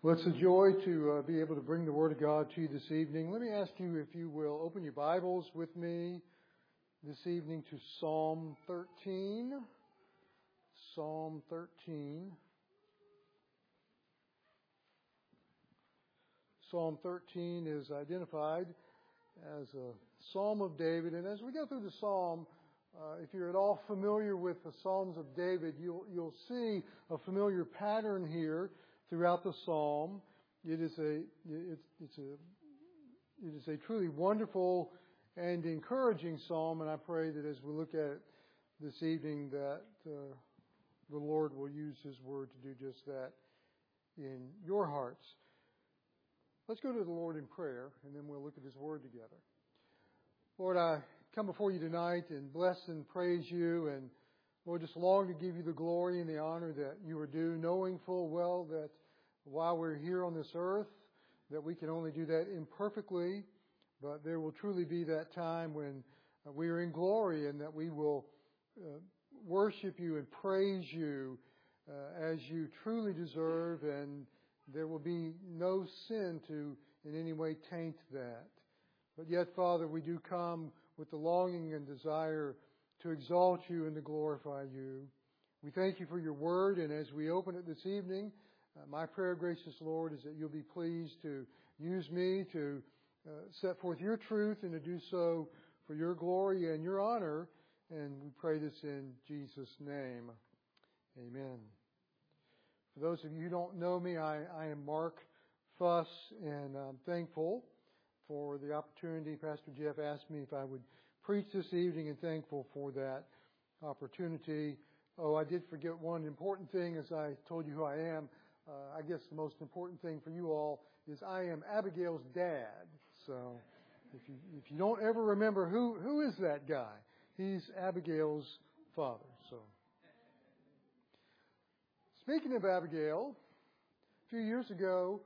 Well, it's a joy to be able to bring the Word of God to you this evening. Let me ask you if you will open your Bibles with me this evening to Psalm 13. Psalm 13. Psalm 13 is identified as a Psalm of David. And as we go through the Psalm, if you're at all familiar with the Psalms of David, you'll see a familiar pattern here throughout the Psalm. It is a truly wonderful and encouraging Psalm, and I pray that as we look at it this evening that the Lord will use His Word to do just that in your hearts. Let's go to the Lord in prayer, and then we'll look at His Word together. Lord, I come before you tonight and bless and praise you, and Lord, just long to give you the glory and the honor that you are due, knowing full well that while we're here on this earth, that we can only do that imperfectly, but there will truly be that time when we are in glory and that we will worship you and praise you as you truly deserve, and there will be no sin to in any way taint that. But yet, Father, we do come with the longing and desire to exalt you and to glorify you. We thank you for your word, and as we open it this evening, my prayer, gracious Lord, is that you'll be pleased to use me to set forth your truth and to do so for your glory and your honor. And we pray this in Jesus' name. Amen. For those of you who don't know me, I am Mark Fuss, and I'm thankful for the opportunity. Pastor Jeff asked me if I would preach this evening, and thankful for that opportunity. Oh, I did forget one important thing as I told you who I am. I guess the most important thing for you all is I am Abigail's dad. So if you don't ever remember who is that guy, he's Abigail's father. So speaking of Abigail, a few years ago,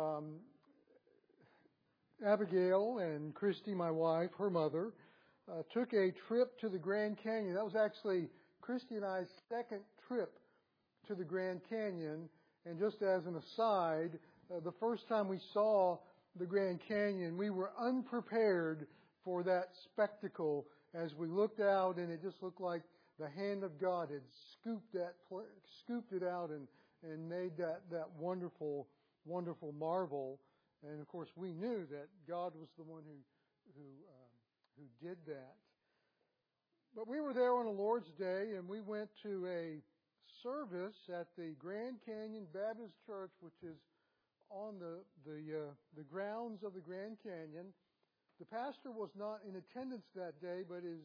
Abigail and Christy, my wife, her mother, took a trip to the Grand Canyon. That was actually Christy and I's second trip to the Grand Canyon. And just as an aside, the first time we saw the Grand Canyon, we were unprepared for that spectacle as we looked out, and it just looked like the hand of God had scooped it out and made that wonderful, wonderful marvel. And of course, we knew that God was the one who did that. But we were there on a Lord's Day, and we went to a service at the Grand Canyon Baptist Church, which is on the grounds of the Grand Canyon. The pastor was not in attendance that day, but his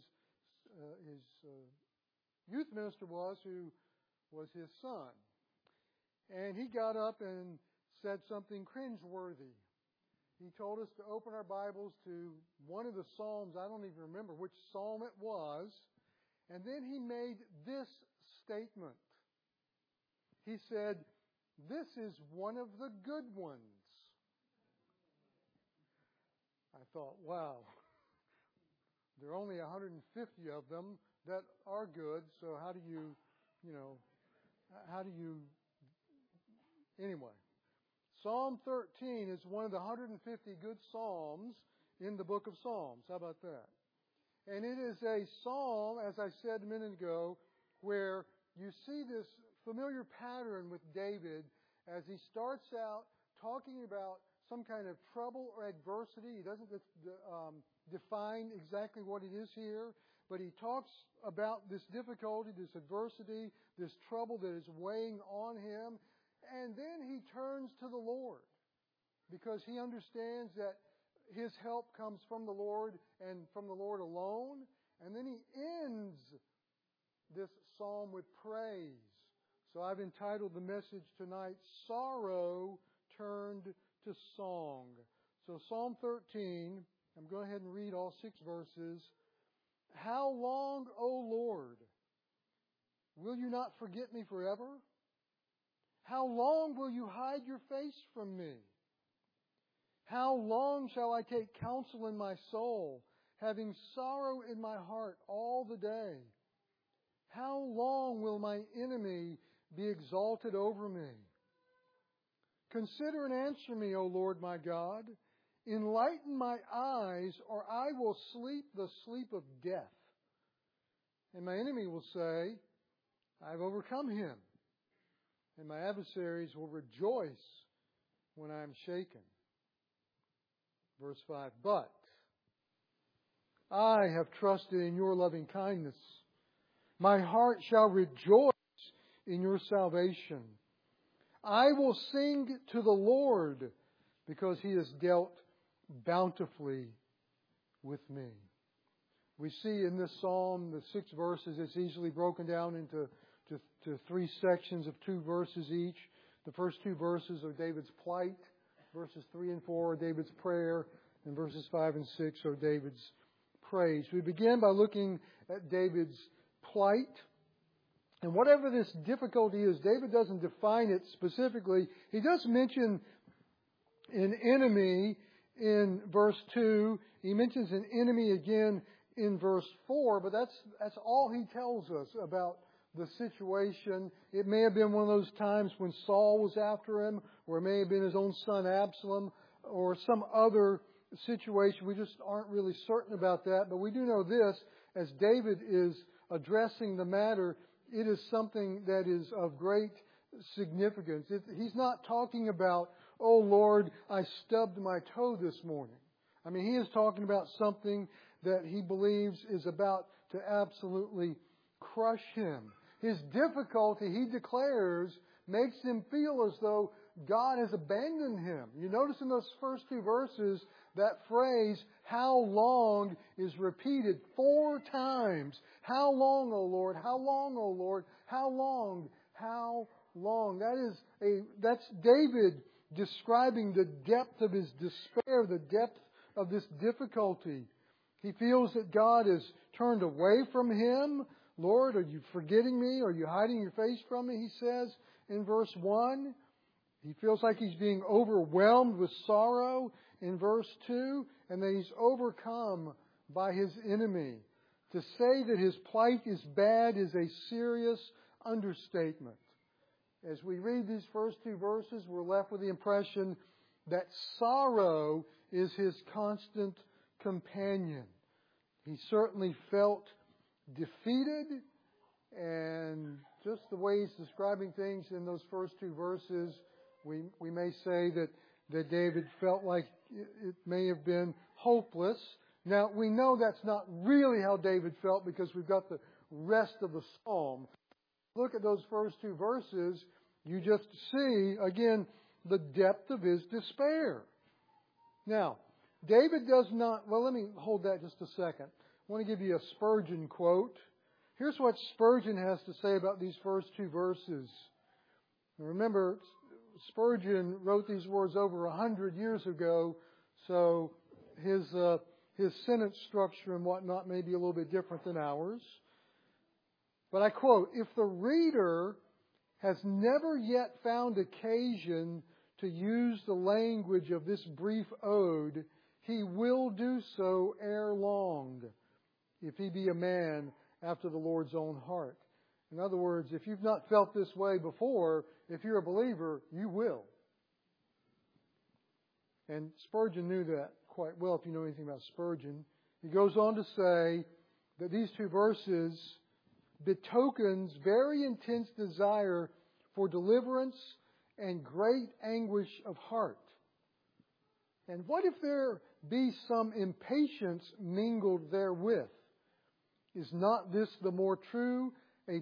youth minister was, who was his son. And he got up and said something cringeworthy. He told us to open our Bibles to one of the Psalms. I don't even remember which Psalm it was. And then he made this statement. He said, "This is one of the good ones." I thought, wow, there are only 150 of them that are good, so how do you anyway. Psalm 13 is one of the 150 good psalms in the book of Psalms. How about that? And it is a psalm, as I said a minute ago, where you see this familiar pattern with David as he starts out talking about some kind of trouble or adversity. He doesn't define exactly what it is here, but he talks about this difficulty, this adversity, this trouble that is weighing on him. And then he turns to the Lord because he understands that his help comes from the Lord and from the Lord alone. And then he ends this psalm with praise. So I've entitled the message tonight, Sorrow Turned to Song. So Psalm 13, I'm going ahead and read all 6 verses. How long, O Lord, will you not forget me forever? How long will you hide your face from me? How long shall I take counsel in my soul, having sorrow in my heart all the day? How long will my enemy be exalted over me? Consider and answer me, O Lord my God. Enlighten my eyes, or I will sleep the sleep of death. And my enemy will say, I have overcome him. And my adversaries will rejoice when I am shaken. Verse 5, but I have trusted in your loving kindness. My heart shall rejoice in your salvation. I will sing to the Lord because He has dealt bountifully with me. We see in this psalm, the 6 verses, it's easily broken down into to 3 sections of 2 verses each. The first 2 verses are David's plight. Verses 3 and 4 are David's prayer. And verses 5 and 6 are David's praise. We begin by looking at David's plight. And whatever this difficulty is, David doesn't define it specifically. He does mention an enemy in verse 2. He mentions an enemy again in verse 4, but that's all he tells us about the situation. It may have been one of those times when Saul was after him, or it may have been his own son Absalom, or some other situation. We just aren't really certain about that. But we do know this, as David is addressing the matter, it is something that is of great significance. He's not talking about, oh Lord, I stubbed my toe this morning. I mean, he is talking about something that he believes is about to absolutely crush him. His difficulty, he declares, makes him feel as though God has abandoned him. You notice in those first 2 verses, that phrase, how long, is repeated 4 times. How long, O Lord? How long, O Lord? How long? How long? That's David describing the depth of his despair, the depth of this difficulty. He feels that God has turned away from him. Lord, are you forgetting me? Are you hiding your face from me? He says in verse 1. He feels like he's being overwhelmed with sorrow in verse 2, and that he's overcome by his enemy. To say that his plight is bad is a serious understatement. As we read these first 2 verses, we're left with the impression that sorrow is his constant companion. He certainly felt defeated, and just the way he's describing things in those first 2 verses, we may say that David felt like it may have been hopeless. Now, we know that's not really how David felt because we've got the rest of the psalm. Look at those first 2 verses, you just see, again, the depth of his despair. Now, David does not... Well, let me hold that just a second. I want to give you a Spurgeon quote. Here's what Spurgeon has to say about these first 2 verses. Now, remember, Spurgeon wrote these words over 100 years ago, so his sentence structure and whatnot may be a little bit different than ours. But I quote, "If the reader has never yet found occasion to use the language of this brief ode, he will do so ere long, if he be a man after the Lord's own heart." In other words, if you've not felt this way before, if you're a believer, you will. And Spurgeon knew that quite well, if you know anything about Spurgeon. He goes on to say that these 2 verses betokens very intense desire for deliverance and great anguish of heart. And what if there be some impatience mingled therewith? Is not this the more true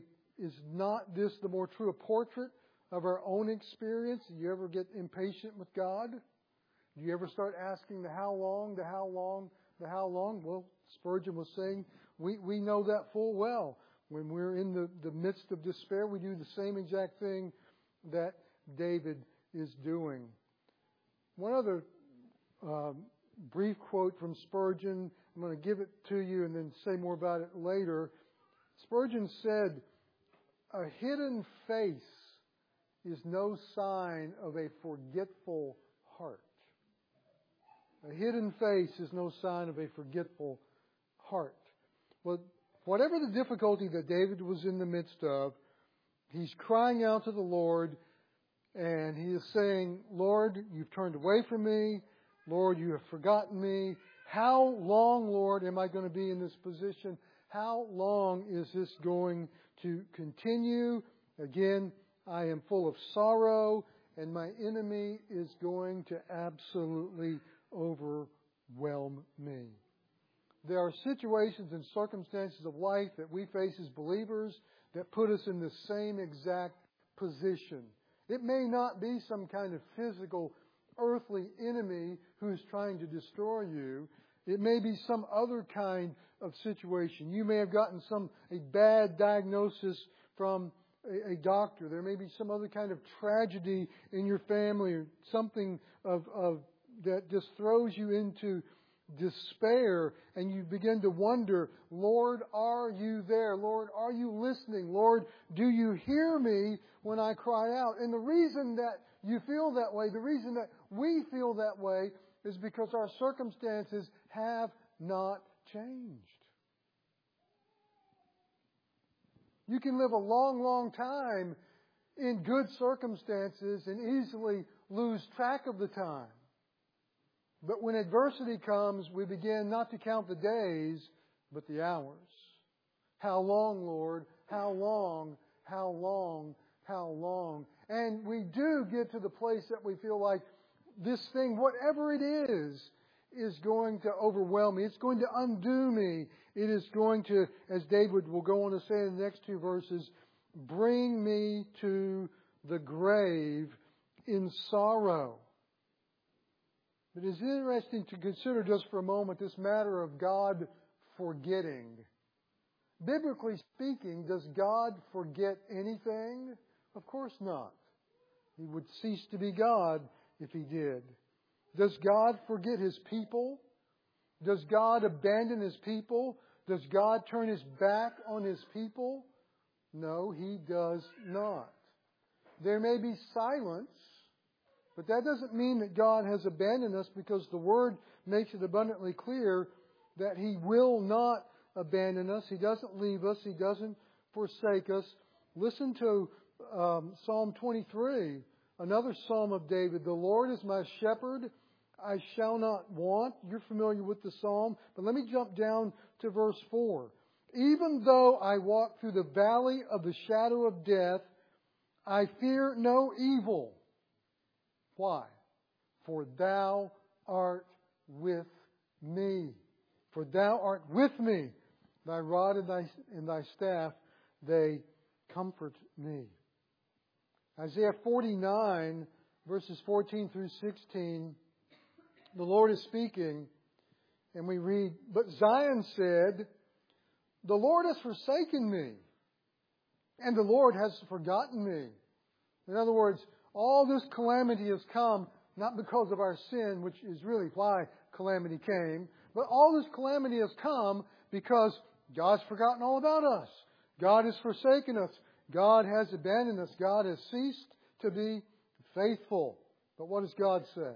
a portrait of our own experience? Do you ever get impatient with God? Do you ever start asking the how long, the how long, the how long? Well, Spurgeon was saying we know that full well. When we're in the midst of despair, we do the same exact thing that David is doing. One other brief quote from Spurgeon. I'm going to give it to you and then say more about it later. Spurgeon said, "A hidden face is no sign of a forgetful heart." A hidden face is no sign of a forgetful heart. Well, whatever the difficulty that David was in the midst of, he's crying out to the Lord, And he is saying, Lord, you've turned away from me. Lord, you have forgotten me. How long, Lord, am I going to be in this position? How long is this going to continue? Again, I am full of sorrow, and my enemy is going to absolutely overwhelm me. There are situations and circumstances of life that we face as believers that put us in the same exact position. It may not be some kind of physical, earthly enemy who's trying to destroy you. It may be some other kind of situation. You may have gotten a bad diagnosis from a doctor. There may be some other kind of tragedy in your family, or something of that just throws you into despair, and you begin to wonder, Lord, are you there? Lord, are you listening? Lord, do you hear me when I cry out? And the reason that you feel that way, the reason that we feel that way, is because our circumstances have not changed. You can live a long, long time in good circumstances and easily lose track of the time. But when adversity comes, we begin not to count the days, but the hours. How long, Lord? How long? How long? How long? And we do get to the place that we feel like this thing, whatever it is going to overwhelm me. It's going to undo me. It is going to, as David will go on to say in the next two verses, bring me to the grave in sorrow. It is interesting to consider just for a moment this matter of God forgetting. Biblically speaking, does God forget anything? Of course not. He would cease to be God if He did. Does God forget His people? Does God abandon His people? Does God turn His back on His people? No, He does not. There may be silence, but that doesn't mean that God has abandoned us, because the Word makes it abundantly clear that He will not abandon us. He doesn't leave us. He doesn't forsake us. Listen to Psalm 23, another Psalm of David. The Lord is my shepherd, I shall not want. You're familiar with the Psalm, but let me jump down to verse 4. Even though I walk through the valley of the shadow of death, I fear no evil. Why? For Thou art with me. For Thou art with me. Thy rod and Thy staff, they comfort me. Isaiah 49, verses 14 through 16, the Lord is speaking, and we read, But Zion said, The Lord has forsaken me, and the Lord has forgotten me. In other words, all this calamity has come not because of our sin, which is really why calamity came, but all this calamity has come because God's forgotten all about us. God has forsaken us. God has abandoned us. God has ceased to be faithful. But what does God say?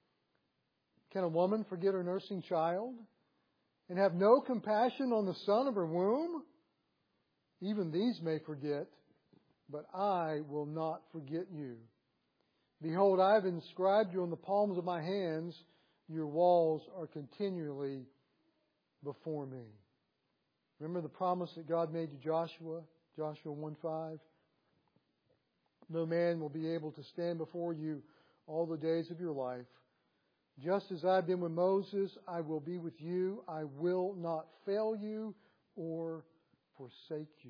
Can a woman forget her nursing child and have no compassion on the son of her womb? Even these may forget, but I will not forget you. Behold, I have inscribed you on the palms of my hands. Your walls are continually before me. Remember the promise that God made to Joshua? Joshua 1:5. No man will be able to stand before you all the days of your life. Just as I've been with Moses, I will be with you. I will not fail you or forsake you.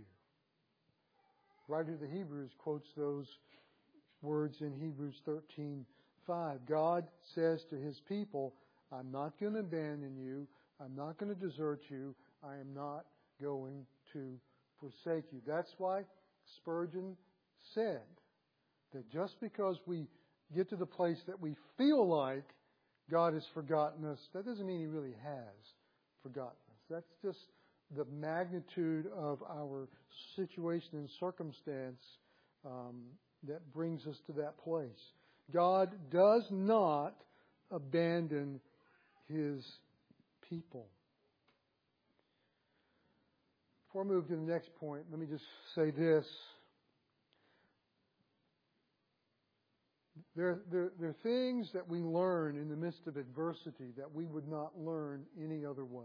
The writer of the Hebrews quotes those words in Hebrews 13:5. God says to His people, I'm not going to abandon you. I'm not going to desert you. I am not going to forsake you. That's why Spurgeon said that just because we get to the place that we feel like God has forgotten us, that doesn't mean He really has forgotten us. That's just the magnitude of our situation and circumstance that brings us to that place. God does not abandon His people. Before I move to the next point, let me just say this. There are things that we learn in the midst of adversity that we would not learn any other way.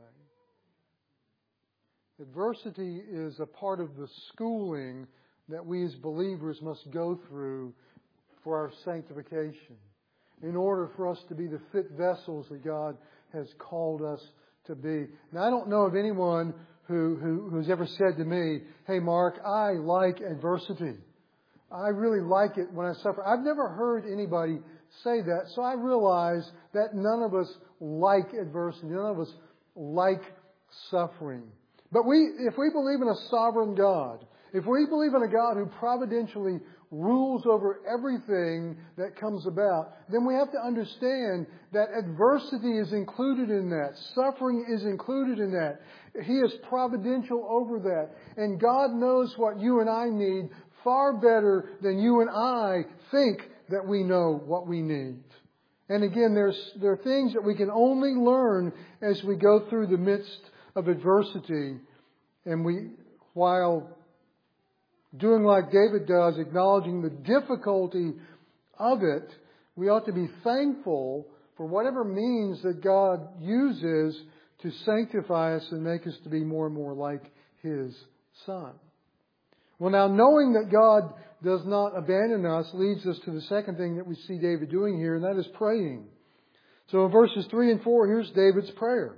Adversity is a part of the schooling that we as believers must go through for our sanctification, in order for us to be the fit vessels that God has called us to be. Now, I don't know of anyone who's ever said to me, "Hey, Mark, I like adversity. I really like it when I suffer." I've never heard anybody say that, so I realize that none of us like adversity. None of us like suffering. But if we believe in a sovereign God, if we believe in a God who providentially rules over everything that comes about, then we have to understand that adversity is included in that. Suffering is included in that. He is providential over that. And God knows what you and I need far better than you and I think that we know what we need. And again, there are things that we can only learn as we go through the midst of adversity. And while doing like David does, acknowledging the difficulty of it, we ought to be thankful for whatever means that God uses to sanctify us and make us to be more and more like His Son. Well, now, knowing that God does not abandon us leads us to the second thing that we see David doing here, and that is praying. So in verses 3 and 4, here's David's prayer.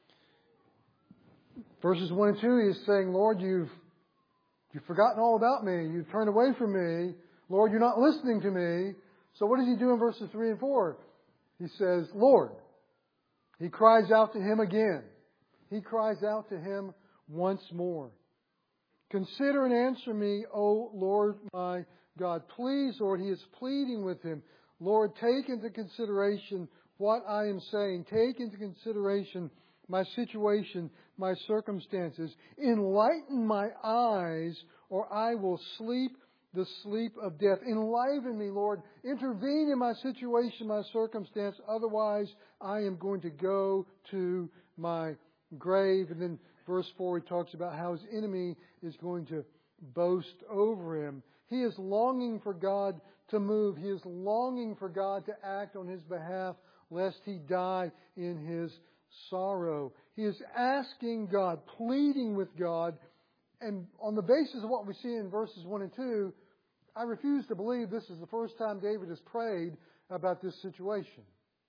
Verses 1 and 2, he's saying, "Lord, you've forgotten all about me. You've turned away from me. Lord, you're not listening to me." So what does he do in verses 3 and 4? He says, "Lord." He cries out to Him again. He cries out to Him once more. "Consider and answer me, O Lord my God." Please, Lord, he is pleading with Him. "Lord, take into consideration what I am saying. Take into consideration my situation, my circumstances. Enlighten my eyes, or I will sleep the sleep of death." Enliven me, Lord. Intervene in my situation, my circumstance. Otherwise, I am going to go to my grave. And then verse 4, he talks about how his enemy is going to boast over him. He is longing for God to move. He is longing for God to act on his behalf, lest he die in his sorrow. He is asking God, pleading with God. And on the basis of what we see in verses 1 and 2, I refuse to believe this is the first time David has prayed about this situation.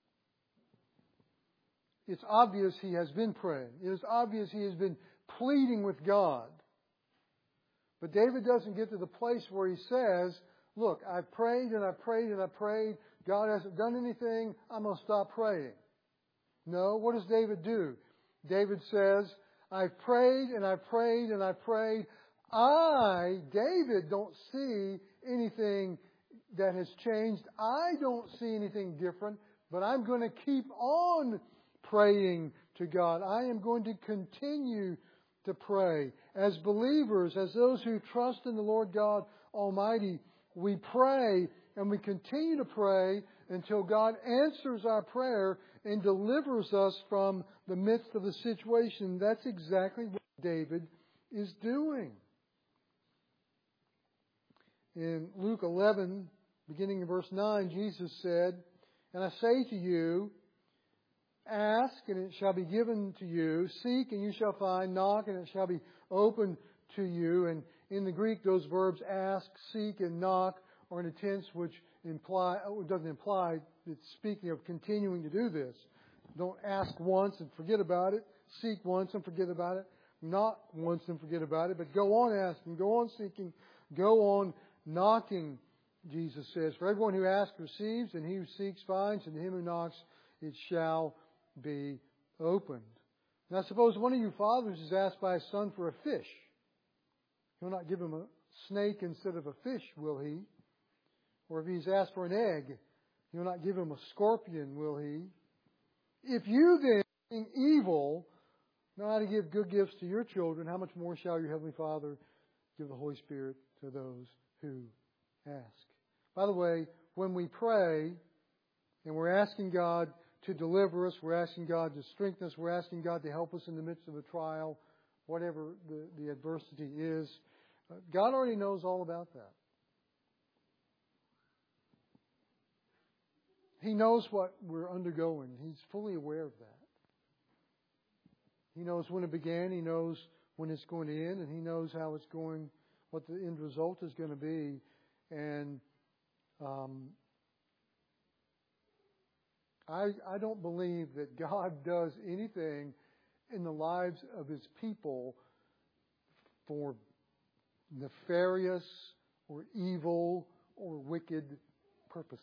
It's obvious he has been praying. It is obvious he has been pleading with God. But David doesn't get to the place where he says, "Look, I've prayed and I've prayed and I've prayed. God hasn't done anything. I'm going to stop praying." No, what does David do? David says, "I've prayed and I've prayed and I've prayed. I, David, don't see anything that has changed. I don't see anything different, but I'm going to keep on praying to God. I am going to continue to pray." As believers, as those who trust in the Lord God Almighty, we pray and we continue to pray until God answers our prayer and delivers us from the midst of the situation. That's exactly what David is doing. In Luke 11, beginning in verse 9, Jesus said, "And I say to you, ask and it shall be given to you. Seek and you shall find. Knock and it shall be opened to you." And in the Greek, those verbs ask, seek, and knock are in a tense which doesn't imply it's speaking of continuing to do this. Don't ask once and forget about it. Seek once and forget about it. Knock once and forget about it. But go on asking, go on seeking, go on knocking, Jesus says. "For everyone who asks receives, and he who seeks finds, and to him who knocks it shall be opened." Now suppose one of you fathers is asked by his son for a fish. He'll not give him a snake instead of a fish, will he? Or if he's asked for an egg, he'll not give him a scorpion, will he? If you then, being evil, know how to give good gifts to your children, how much more shall your Heavenly Father give the Holy Spirit to those who ask? By the way, when we pray and we're asking God to deliver us, we're asking God to strengthen us, we're asking God to help us in the midst of a trial, whatever the adversity is, God already knows all about that. He knows what we're undergoing. He's fully aware of that. He knows when it began. He knows when it's going to end. And He knows how it's going, what the end result is going to be. And I don't believe that God does anything in the lives of His people for nefarious or evil or wicked purposes.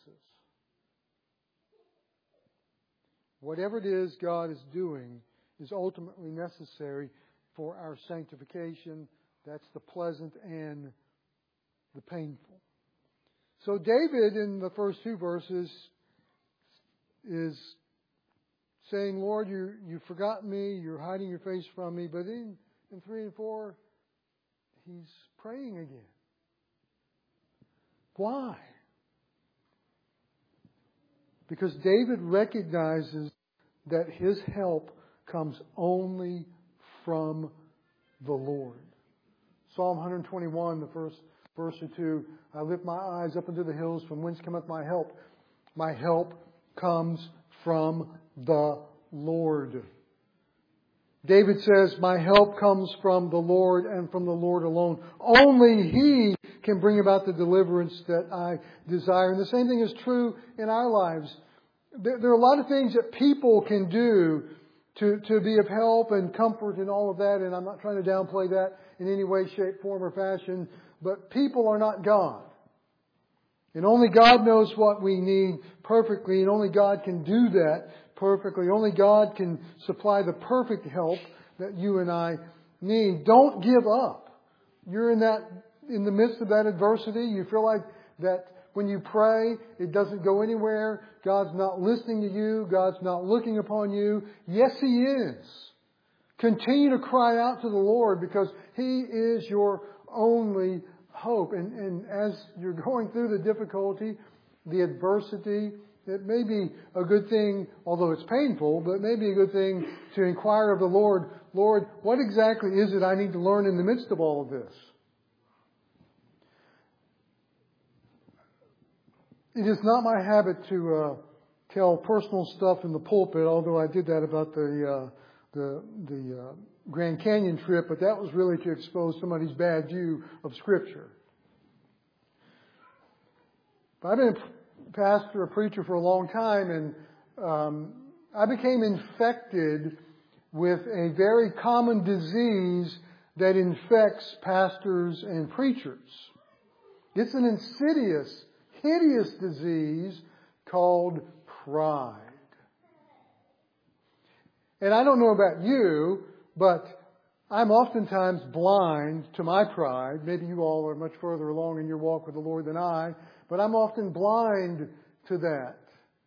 Whatever it is God is doing is ultimately necessary for our sanctification. That's the pleasant and the painful. So David in the first two verses is saying, Lord, you've forgotten me, you're hiding your face from me. But in 3 and 4, he's praying again. Why? Because David recognizes that his help comes only from the Lord. Psalm 121, the first verse or two, I lift my eyes up into the hills, from whence cometh my help? My help comes from the Lord. David says, my help comes from the Lord and from the Lord alone. Only He can bring about the deliverance that I desire. And the same thing is true in our lives. There are a lot of things that people can do to be of help and comfort and all of that. And I'm not trying to downplay that in any way, shape, form, or fashion. But people are not God. And only God knows what we need perfectly. And only God can do that perfectly. Only God can supply the perfect help that you and I need. Don't give up. You're in the midst of that adversity. You feel like that when you pray, it doesn't go anywhere. God's not listening to you. God's not looking upon you. Yes, He is. Continue to cry out to the Lord because He is your only hope. And as you're going through the difficulty, the adversity, it may be a good thing, although it's painful, but it may be a good thing to inquire of the Lord, Lord, what exactly is it I need to learn in the midst of all of this? It is not my habit to tell personal stuff in the pulpit, although I did that about the Grand Canyon trip, but that was really to expose somebody's bad view of Scripture. But I've been a pastor, a preacher for a long time, and I became infected with a very common disease that infects pastors and preachers. It's an insidious, hideous disease called pride. And I don't know about you, but I'm oftentimes blind to my pride. Maybe you all are much further along in your walk with the Lord than I, but I'm often blind to that.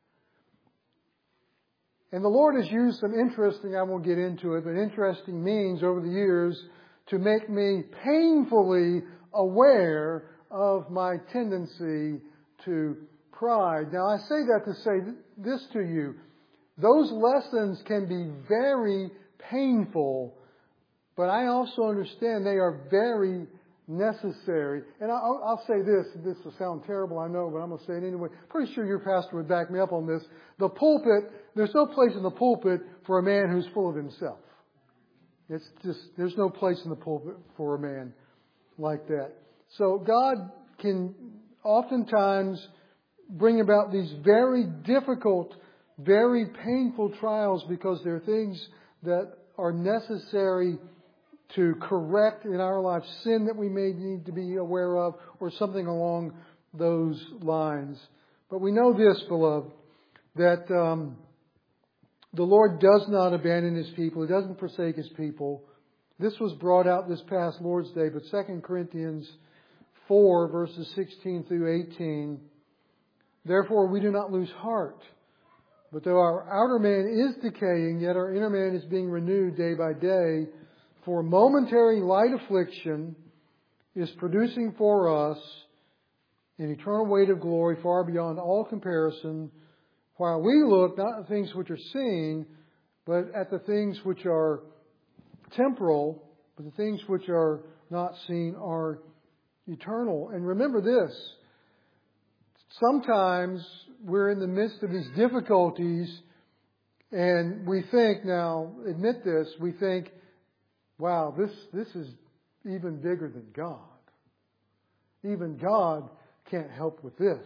And the Lord has used some interesting, I won't get into it, but interesting means over the years to make me painfully aware of my tendency to pride. Now, I say that to say this to you. Those lessons can be very painful, but I also understand they are very necessary. And I'll say this will sound terrible, I know, but I'm going to say it anyway. Pretty sure your pastor would back me up on this. The pulpit, there's no place in the pulpit for a man who's full of himself. It's just, there's no place in the pulpit for a man like that. So God can oftentimes bring about these very difficult, very painful trials because they're things that are necessary to correct in our life sin that we may need to be aware of or something along those lines. But we know this, beloved, that the Lord does not abandon His people. He doesn't forsake His people. This was brought out this past Lord's Day, but 2 Corinthians 4, verses 16 through 18. Therefore, we do not lose heart. But though our outer man is decaying, yet our inner man is being renewed day by day. For momentary light affliction is producing for us an eternal weight of glory far beyond all comparison, while we look not at things which are seen, but at the things which are temporal, but the things which are not seen are eternal. And remember this, Sometimes we're in the midst of these difficulties and we think, now admit this, we think, wow, this is even bigger than God. Even God can't help with this.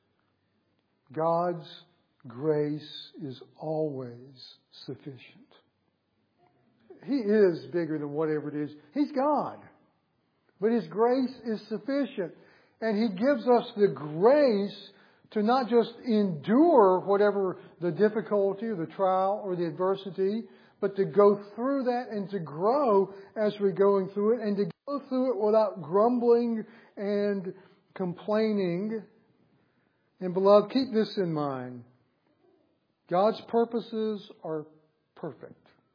God's grace is always sufficient. He is bigger than whatever it is. He's God. But His grace is sufficient. And He gives us the grace to not just endure whatever the difficulty or the trial or the adversity, but to go through that and to grow as we're going through it, and to go through it without grumbling and complaining. And beloved, keep this in mind. God's purposes are perfect.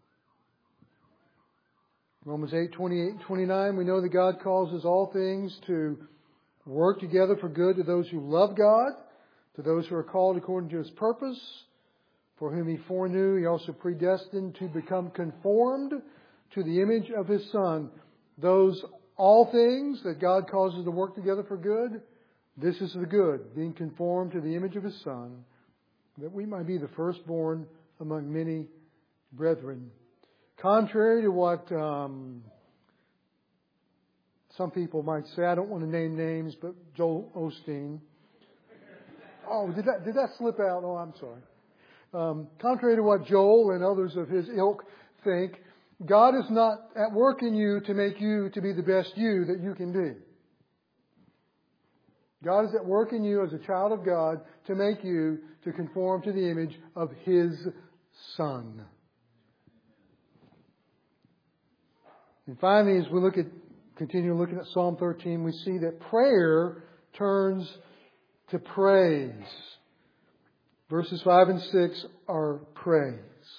Romans 8:28-29, we know that God causes all things to work together for good to those who love God, to those who are called according to His purpose. For whom He foreknew, He also predestined to become conformed to the image of His Son. Those all things that God causes to work together for good, this is the good, being conformed to the image of His Son, that we might be the firstborn among many brethren. Contrary to what some people might say, I don't want to name names, but Joel Osteen. Oh, did that slip out? Oh, I'm sorry. Contrary to what Joel and others of his ilk think, God is not at work in you to make you to be the best you that you can be. God is at work in you as a child of God to make you to conform to the image of His Son. And finally, as we continue looking at Psalm 13, we see that prayer turns to praise. Verses 5 and 6 are praise.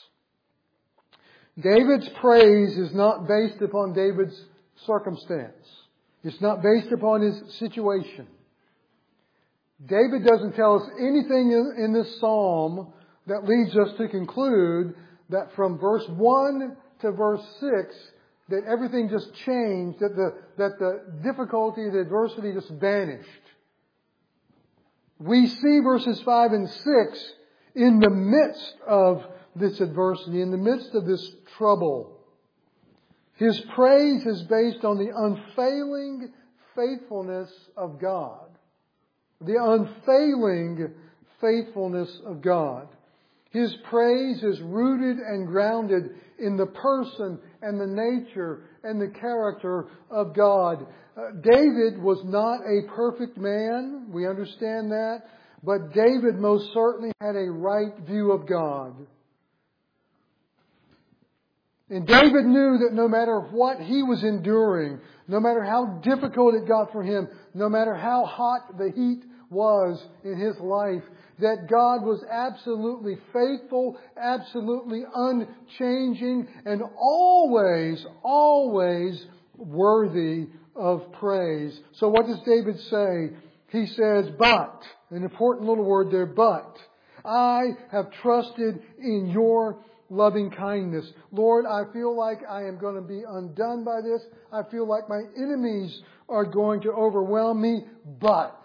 David's praise is not based upon David's circumstance. It's not based upon his situation. David doesn't tell us anything in this psalm that leads us to conclude that from verse 1 to verse 6 that everything just changed, that the difficulty, the adversity just vanished. We see verses 5 and 6 in the midst of this adversity, in the midst of this trouble. His praise is based on the unfailing faithfulness of God. The unfailing faithfulness of God. His praise is rooted and grounded in the person and the nature and the character of God. David was not a perfect man. We understand that. But David most certainly had a right view of God. And David knew that no matter what he was enduring, no matter how difficult it got for him, no matter how hot the heat was in his life, that God was absolutely faithful, absolutely unchanging, and always worthy of praise. So what does David say? He says, but, an important little word there, but, I have trusted in your loving kindness. Lord, I feel like I am going to be undone by this. I feel like my enemies are going to overwhelm me, but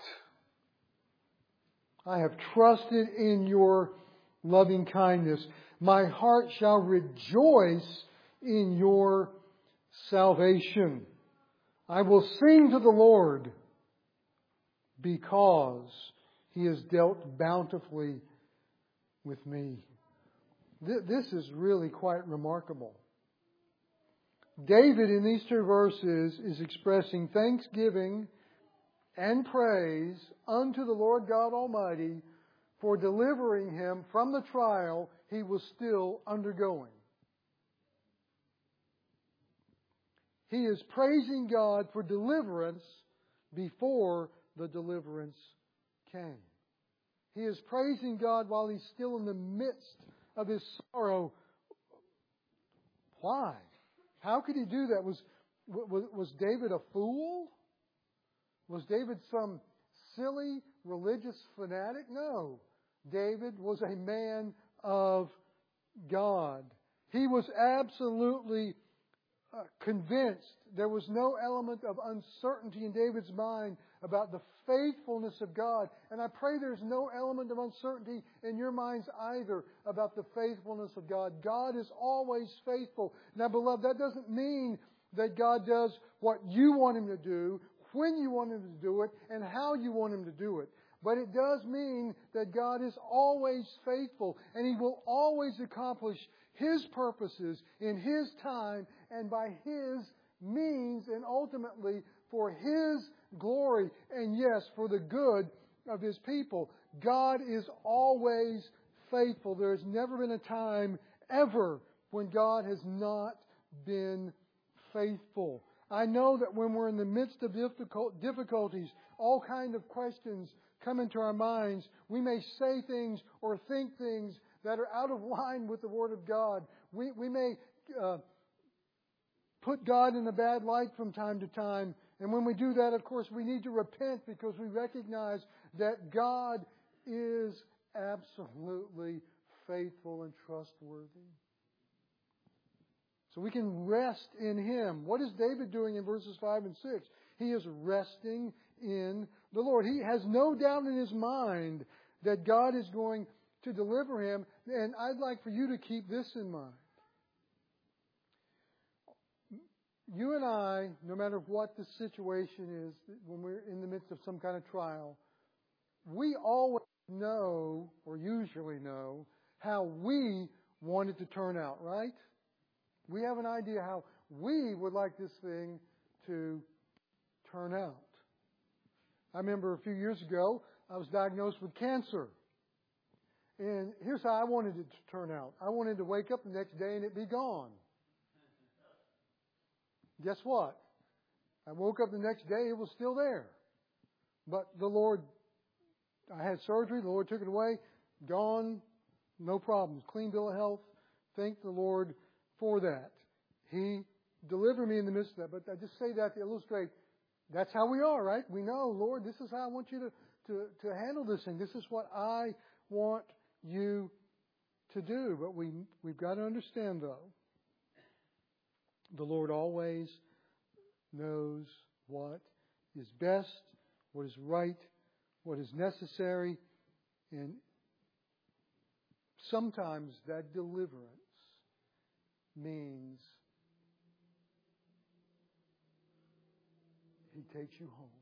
I have trusted in your loving kindness. My heart shall rejoice in your salvation. I will sing to the Lord because He has dealt bountifully with me. This is really quite remarkable. David in these two verses is expressing thanksgiving and praise unto the Lord God Almighty for delivering him from the trial he was still undergoing. He is praising God for deliverance before the deliverance came. He is praising God while he's still in the midst of his sorrow. Why? How could he do that? Was David a fool? Was David some silly religious fanatic? No. David was a man of God. He was absolutely convinced. There was no element of uncertainty in David's mind about the faithfulness of God. And I pray there's no element of uncertainty in your minds either about the faithfulness of God. God is always faithful. Now, beloved, that doesn't mean that God does what you want Him to do, when you want Him to do it, and how you want Him to do it. But it does mean that God is always faithful, and He will always accomplish His purposes in His time and by His means, and ultimately for His glory, and yes, for the good of His people. God is always faithful. There has never been a time ever when God has not been faithful. I know that when we're in the midst of difficulties, all kinds of questions come into our minds. We may say things or think things that are out of line with the Word of God. We may put God in a bad light from time to time. And when we do that, of course, we need to repent because we recognize that God is absolutely faithful and trustworthy. So we can rest in Him. What is David doing in verses 5 and 6? He is resting in the Lord. He has no doubt in his mind that God is going to deliver him. And I'd like for you to keep this in mind. You and I, no matter what the situation is, when we're in the midst of some kind of trial, we always know, or usually know, how we want it to turn out, right? We have an idea how we would like this thing to turn out. I remember a few years ago, I was diagnosed with cancer. And here's how I wanted it to turn out. I wanted to wake up the next day and it be gone. Guess what? I woke up the next day, it was still there. But the Lord, I had surgery, the Lord took it away, gone, no problems. Clean bill of health. Thank the Lord for that. He delivered me in the midst of that. But I just say that to illustrate, that's how we are, right? We know, Lord, this is how I want you to handle this thing. This is what I want you to do. But we've got to understand, though, the Lord always knows what is best, what is right, what is necessary, and sometimes that deliverance means He takes you home.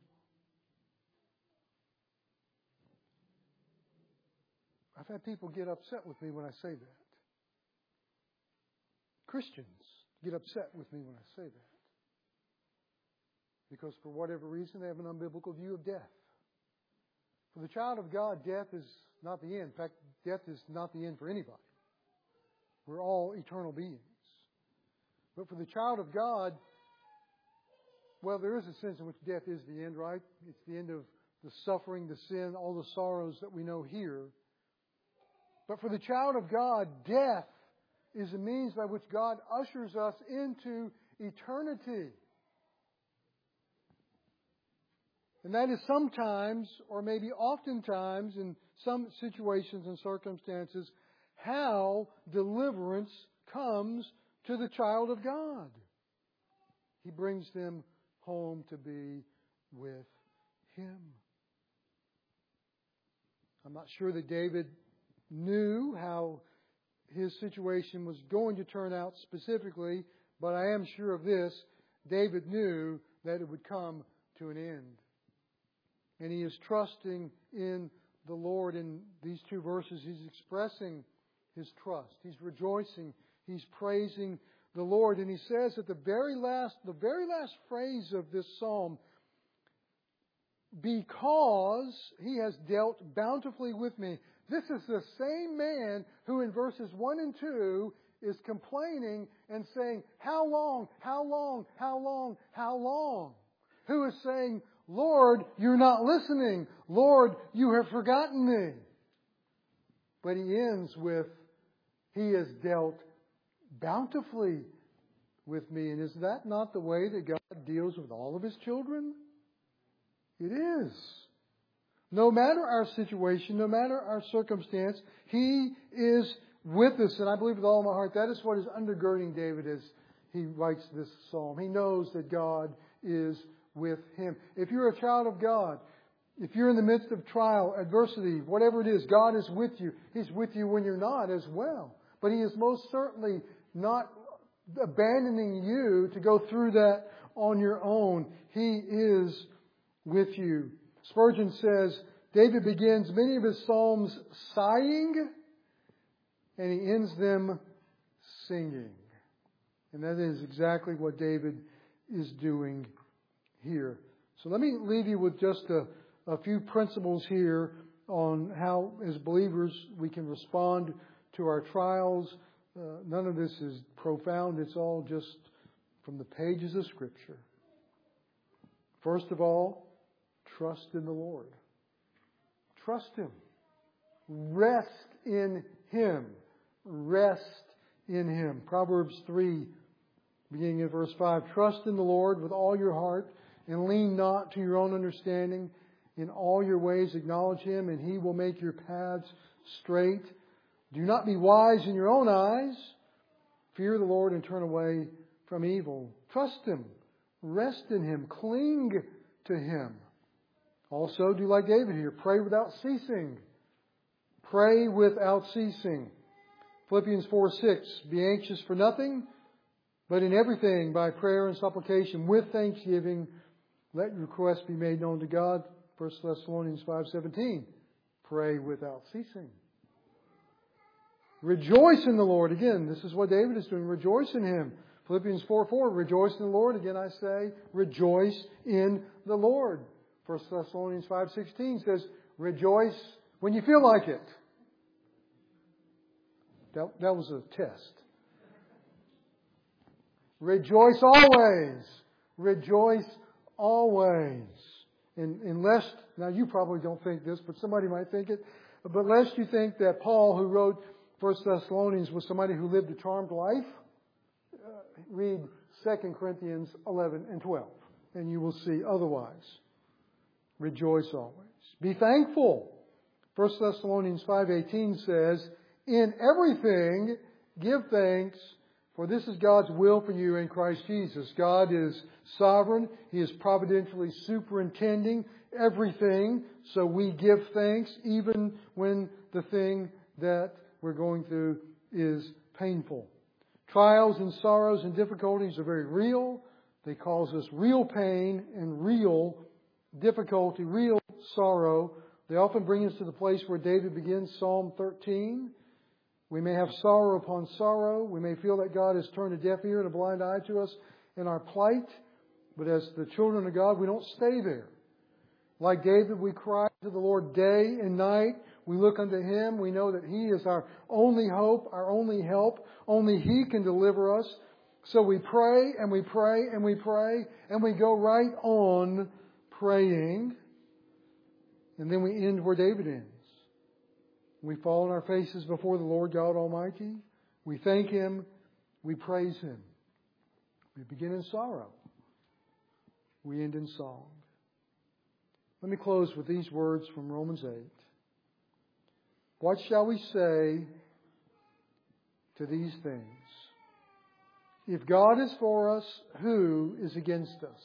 I've had people get upset with me when I say that. Christians get upset with me when I say that. Because for whatever reason, they have an unbiblical view of death. For the child of God, death is not the end. In fact, death is not the end for anybody. We're all eternal beings. But for the child of God, well, there is a sense in which death is the end, right? It's the end of the suffering, the sin, all the sorrows that we know here. But for the child of God, death is a means by which God ushers us into eternity. And that is sometimes, or maybe oftentimes, in some situations and circumstances, how deliverance comes to the child of God. He brings them home to be with Him. I'm not sure that David knew how his situation was going to turn out specifically, but I am sure of this. David knew that it would come to an end. And he is trusting in the Lord. In these two verses, he's expressing his trust. He's rejoicing. He's praising the Lord. And he says at the very last phrase of this psalm, because He has dealt bountifully with me. This is the same man who in verses 1 and 2 is complaining and saying, how long, how long, how long, how long? Who is saying, Lord, you're not listening. Lord, you have forgotten me. But he ends with, He has dealt bountifully with me. And is that not the way that God deals with all of His children? It is. No matter our situation, no matter our circumstance, He is with us. And I believe with all my heart that is what is undergirding David as he writes this psalm. He knows that God is with him. If you're a child of God, if you're in the midst of trial, adversity, whatever it is, God is with you. He's with you when you're not as well. But He is most certainly not abandoning you to go through that on your own. He is with you. Spurgeon says, David begins many of his psalms sighing, and he ends them singing. And that is exactly what David is doing here. So let me leave you with just a few principles here on how, as believers, we can respond to our trials. None of this is profound. It's all just from the pages of Scripture. First of all, trust in the Lord. Trust Him. Rest in Him. Rest in Him. Proverbs 3, beginning at verse 5. Trust in the Lord with all your heart and lean not to your own understanding. In all your ways acknowledge Him, and He will make your paths straight. Do not be wise in your own eyes. Fear the Lord and turn away from evil. Trust Him. Rest in Him. Cling to Him. Also, do like David here. Pray without ceasing. Pray without ceasing. Philippians 4:6. Be anxious for nothing, but in everything by prayer and supplication with thanksgiving, let your requests be made known to God. 1 Thessalonians 5:17. Pray without ceasing. Rejoice in the Lord. Again, this is what David is doing. Rejoice in Him. Philippians 4:4. Rejoice in the Lord. Again, I say, rejoice in the Lord. 1 Thessalonians 5:16 says, rejoice when you feel like it. That was a test. Rejoice always. Rejoice always. And lest, now you probably don't think this, but somebody might think it. But lest you think that Paul, who wrote 1 Thessalonians, was somebody who lived a charmed life, read 2 Corinthians 11 and 12. And you will see otherwise. Rejoice always. Be thankful. 1 Thessalonians 5:18 says, in everything give thanks, for this is God's will for you in Christ Jesus. God is sovereign. He is providentially superintending everything. So we give thanks even when the thing that we're going through is painful. Trials and sorrows and difficulties are very real. They cause us real pain and real difficulty, real sorrow. They often bring us to the place where David begins Psalm 13. We may have sorrow upon sorrow. We may feel that God has turned a deaf ear and a blind eye to us in our plight. But as the children of God, we don't stay there. Like David, we cry to the Lord day and night. We look unto Him. We know that He is our only hope, our only help. Only He can deliver us. So we pray and we pray and we pray and we go right on praying. And then we end where David ends. We fall on our faces before the Lord God Almighty. We thank Him. We praise Him. We begin in sorrow. We end in song. Let me close with these words from Romans 8. What shall we say to these things? If God is for us, who is against us?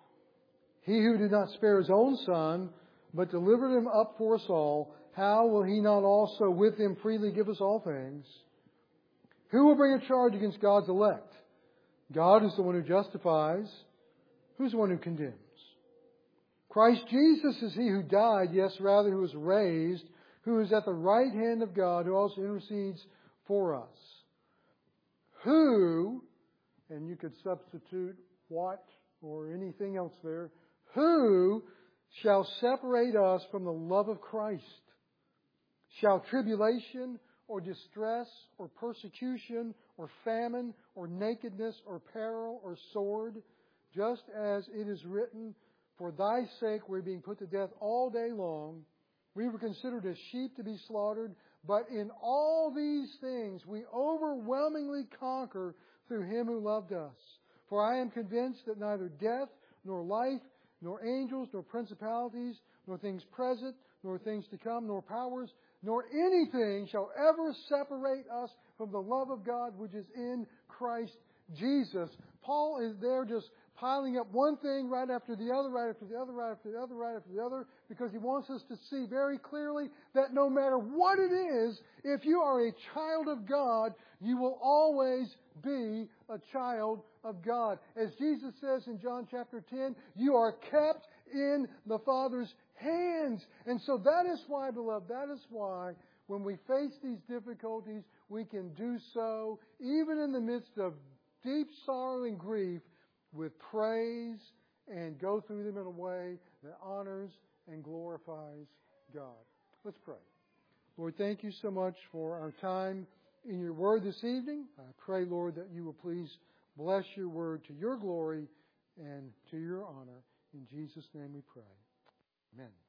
He who did not spare His own Son, but delivered Him up for us all, how will He not also with Him freely give us all things? Who will bring a charge against God's elect? God is the one who justifies. Who's the one who condemns? Christ Jesus is He who died, yes, rather who was raised, who is at the right hand of God, who also intercedes for us. Who, and you could substitute what or anything else there, who shall separate us from the love of Christ? Shall tribulation or distress or persecution or famine or nakedness or peril or sword, just as it is written, for Thy sake we're being put to death all day long. We were considered as sheep to be slaughtered, but in all these things we overwhelmingly conquer through Him who loved us. For I am convinced that neither death nor life, nor angels, nor principalities, nor things present, nor things to come, nor powers, nor anything shall ever separate us from the love of God which is in Christ Jesus. Paul is there just piling up one thing right after the other, right after the other, right after the other, right after the other, because he wants us to see very clearly that no matter what it is, if you are a child of God, you will always be a child of God. As Jesus says in John chapter 10, you are kept in the Father's hands. And so that is why, beloved, that is why when we face these difficulties, we can do so, even in the midst of deep sorrow and grief, with praise, and go through them in a way that honors and glorifies God. Let's pray. Lord, thank you so much for our time in your word this evening. I pray, Lord, that you will please bless your word to your glory and to your honor. In Jesus' name we pray. Amen.